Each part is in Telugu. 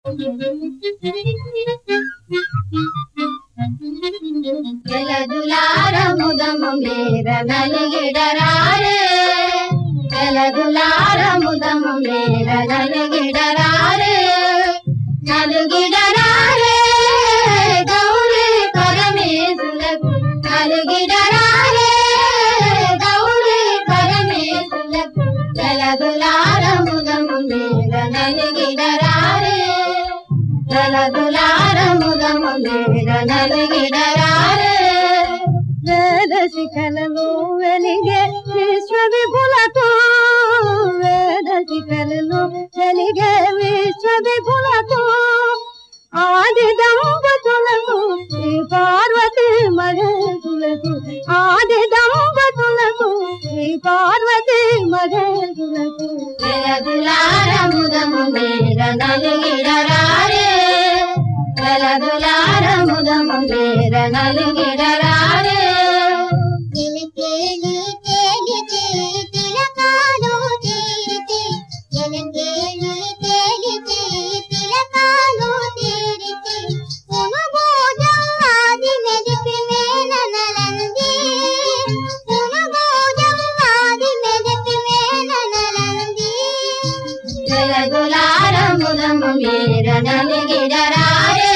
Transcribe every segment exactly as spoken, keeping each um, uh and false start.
జలదులారముదము మేర నలిగిడరారే జలదులారముదము మేర నలిగిడరారే నలుగిడరారే గౌరీ పరమేశులకు నలుగిడరారే గౌరీ పరమేశులకు జలదులారముదము మేర నలిగిడరారే జలదులారముదము మేర నలిగిడరారే వేద శిఖలలో వెలిగే విశ్వ విపులతో వేద శిఖలలో వెలిగే విశ్వ విపులతో ఆది దంపతులకు శ్రీ పార్వతీ మహేశులకు ఆది దంపతులకు శ్రీ పార్వతీ మహేశులకు జలదులారముదము మేర నలిగిడరారే జలదులారముదము మేర నలిగిడరారే ఎలకేలి తేలిచి తిలకాలు తీరిచి ఎలకేలి తేలిచి తిలకాలు తీరిచి పునుభోజంగాది మెదిపి మేననలంది పునుభోజంగాది మెదిపి మేననలంది జలదులారముదము మేర నలిగిడరారే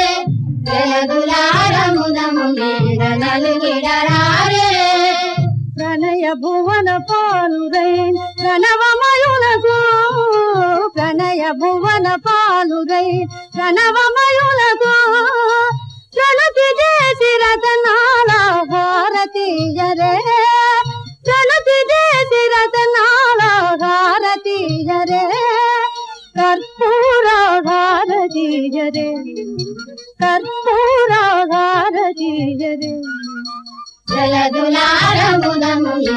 జలదులారముదము మేర నలిగిడరారే ప్రణయ భువన పాలురై ప్రణవమయులకు ప్రణయ భువన పాలురై ప్రణవమయులకు చలుతి దేశి రతనాల భారతీయరే చలుతి దేశి రతనాల భారతీయరే కర్పూర భారతీయరే కర్పూర భారతీయరే జలదులారముదము